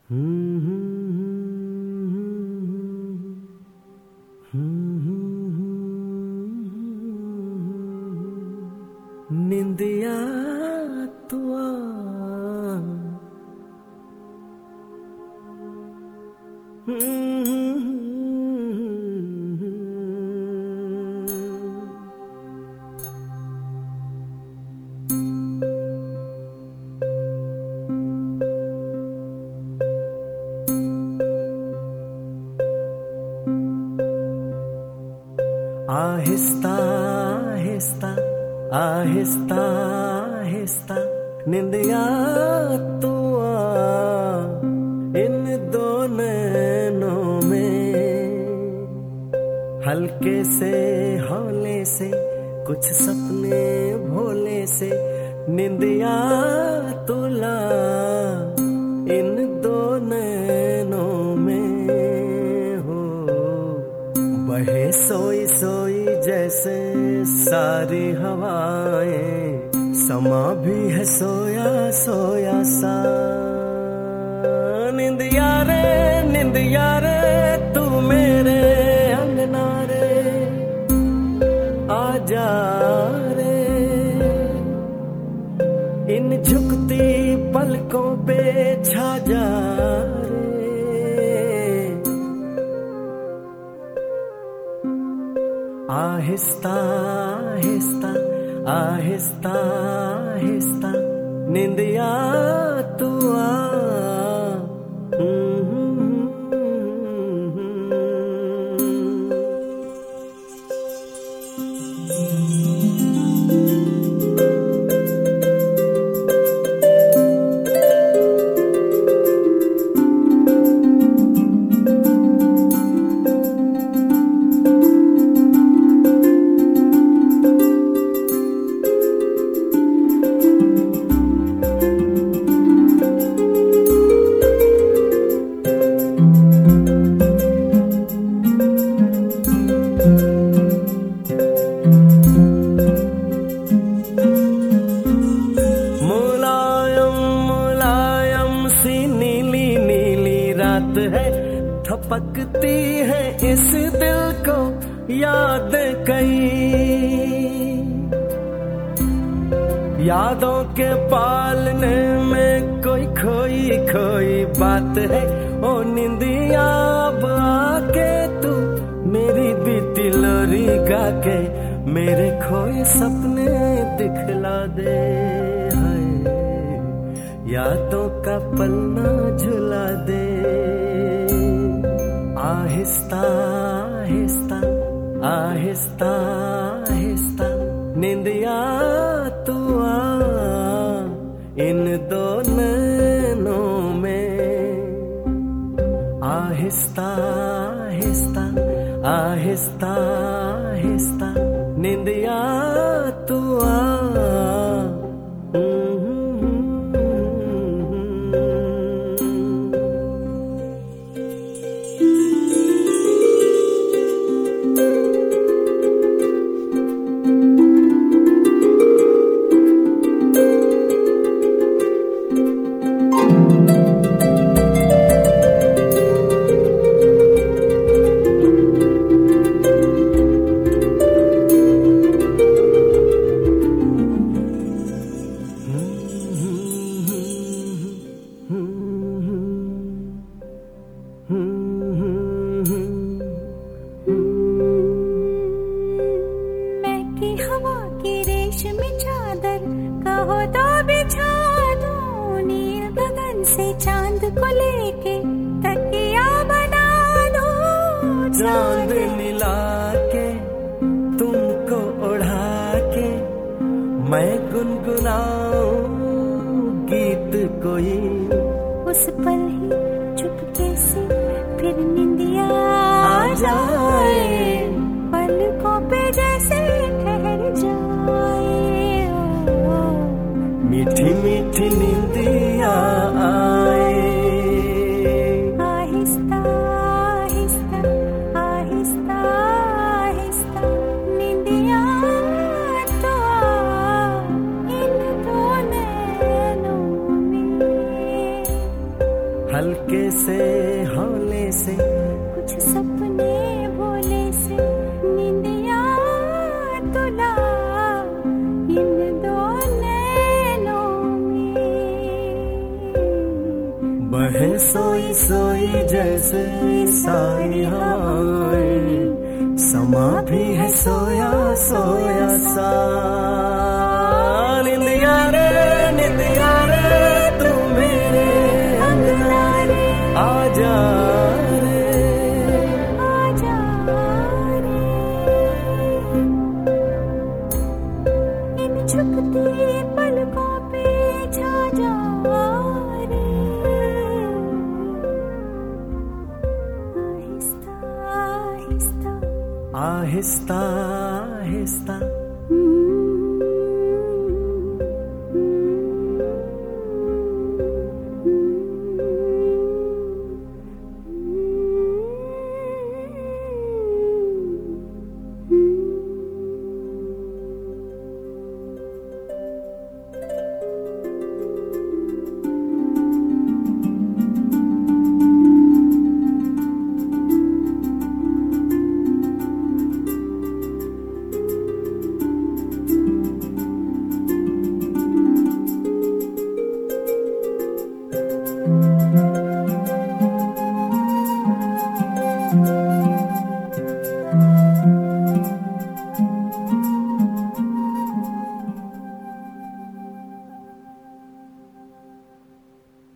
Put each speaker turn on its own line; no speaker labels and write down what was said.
निंदिया तू आ, आहिस्ता आहिस्ता आहिस्ता आहिस्ता निंदिया तू आ, इन दो नैनों में हल्के से हौले से कुछ सपने भोले से निंदिया तुला इन दो नैनों में हो। बहे सोई सोई जैसे सारी हवाएं, समा भी है सोया सोया सा। निंदिया रे तू मेरे अंगना रे, आजा रे इन झुकती पलकों पे छा जा रे। आहिस्ता आहिस्ता आहिस्ता आहिस्ता निंदिया तू आ, है थपकती है इस दिल को याद कई, यादों के पालने में कोई खोई खोई बात है। ओ निंदिया अब आके तू मेरी बीती लोरी गा के मेरे खोए सपने दिखला दे। यादों का पन्ना झुला दे। आहिस्ता आहिस्ता आहिस्ता आहिस्ता निंदिया तू आ, इन दो नैनों में। आहिस्ता आहिस्ता आहिस्ता आहिस्ता निंदिया तू आ।
कहो तो बिछा दो नील गगन से चांद को लेके तकिया बना दो।
चांद मिला के तुमको उड़ा के मैं गुनगुनाऊं गीत कोई।
उस पल ही चुपके से फिर निंदिया आ जाए, पलकों पे जैसे ठहर जाए।
मीठी मीठी निंदिया आए।
आहिस्ता आहिस्ता आहिस्ता आहिस्ता निंदिया तो आ, इन दो नैनों में।
हल्के से हौले से
कुछ सपने भोले से निंदिया तुला इन दो नैनों में
बहे सोई सोई जैसे सारी हवाएं समा भी है सोया सोया सा निंदिया रे तू मेरे अंगना रे आजा रे
आजा रे इन झुकती पलकों पे छा जा रे आहिस्ता आहिस्ता आहिस्ता